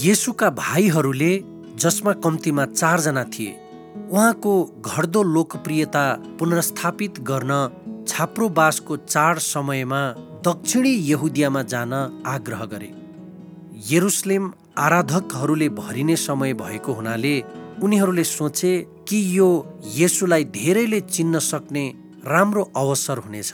येशूका भाइहरूले, जसमा कम्तीमा 4 जना थिए, उहाँको घट्दो लोकप्रियता पुनर्स्थापित गर्न छाप्रोबासको चाड समयमा दक्षिणी यहुदियामा जान आग्रह गरे। यरुशलेम आराधकहरूले भरिने समय भएको हुनाले उनीहरूले सोचे कि यो येशूलाई धेरैले चिन्न सक्ने राम्रो अवसर हुनेछ।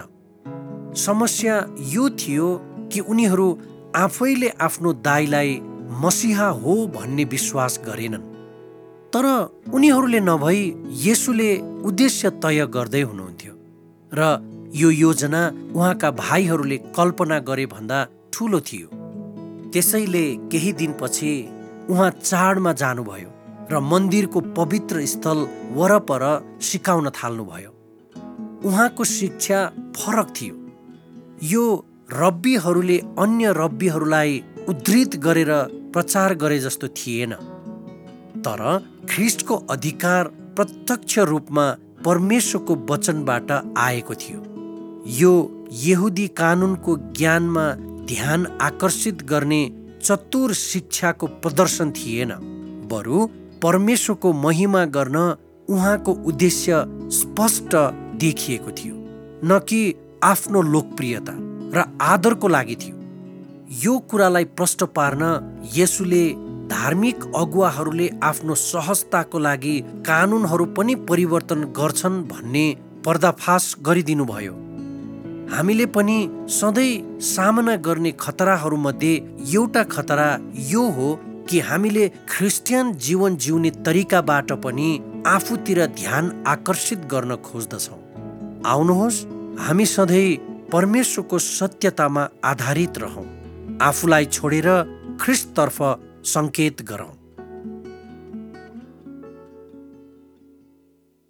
समस्या यो थियो कि उनीहरू आफैले आफ्नो दाइलाई मसीहा हो भन्ने विश्वास गरेनन्। तर उनीहरूले नभई येशूले उद्देश्य तय गर्दै हुनुहुन्थ्यो र यो योजना उहाँका भाइहरूले कल्पना गरे भन्दा ठुलो थियो। त्यसैले केही दिनपछि उहाँ चाडमा जानुभयो र मन्दिरको पवित्र स्थल वरपर सिकाउन थाल्नुभयो। उहाँको शिक्षा फरक थियो। यो रब्बीहरूले अन्य रब्बीहरूलाई उद्धृत गरेर प्रचार गरे जस्तो थिएन, तर ख्रिस्टको अधिकार प्रत्यक्ष रूपमा परमेश्वरको वचनबाट आएको थियो। यो यहुदी कानुनको ज्ञानमा ध्यान आकर्षित गर्ने चतुर शिक्षाको प्रदर्शन थिएन, बरु परमेश्वरको महिमा गर्न उहाँको उद्देश्य स्पष्ट देखिएको थियो, न कि आफ्नो लोकप्रियता र आदरको लागि थियो। यो कुरालाई प्रष्ट पार्न येशूले धार्मिक अगुवाहरूले आफ्नो सहजताको लागि कानुनहरू पनि परिवर्तन गर्छन् भन्ने पर्दाफास गरिदिनुभयो। हामीले पनि सधैँ सामना गर्ने खतराहरूमध्ये एउटा खतरा यो हो कि हामीले ख्रिस्टियन जीवन जिउने तरिकाबाट पनि आफूतिर ध्यान आकर्षित गर्न खोज्दछौँ। आउनुहोस्, हामी सधैँ परमेश्वरको सत्यतामा आधारित रहौँ, आफूलाई छोडेर ख्रिस्टतर्फ सङ्केत गरौँ।